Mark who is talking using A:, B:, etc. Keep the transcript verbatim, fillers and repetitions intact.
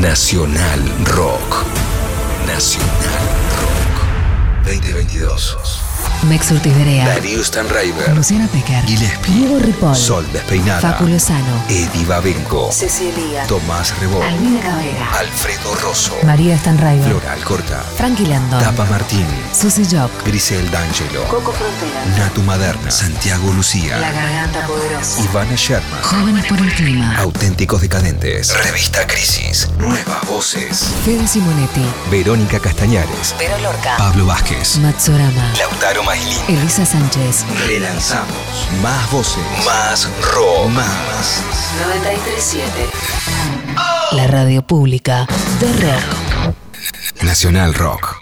A: Nacional Rock. Nacional Rock veinte veintidós.
B: Mex Urtiz Berea,
A: Darío Stanraiver,
B: Luciana Pecker,
A: Gillespie,
B: Diego Ripoll,
A: Sol Despeinada,
B: Facu Lozano,
A: Eddie Babenco,
B: Cecilia,
A: Tomás Rebol,
B: Albina Cabrera,
A: Alfredo Rosso,
B: María Stanraiver,
A: Flora Alcorta,
B: Frankie Landon,
A: Tapa Martín,
B: Susi Jock,
A: Grisel D'Angelo,
B: Coco Frontera,
A: Natu Maderna, Santiago Lucía,
B: La Garganta Poderosa,
A: Ivana Sherman,
B: Jóvenes por el Clima,
A: Auténticos Decadentes, Revista Crisis, Nuevas Voces,
B: Fede Simonetti,
A: Verónica Castañares,
B: Vero Lorca,
A: Pablo Vázquez,
B: Matsurama,
A: Lautaro Mailín.
B: Elisa Sánchez.
A: Relanzamos. Más voces. Más rock. Más.
B: noventa y tres punto siete. La radio pública de rock.
A: Nacional Rock.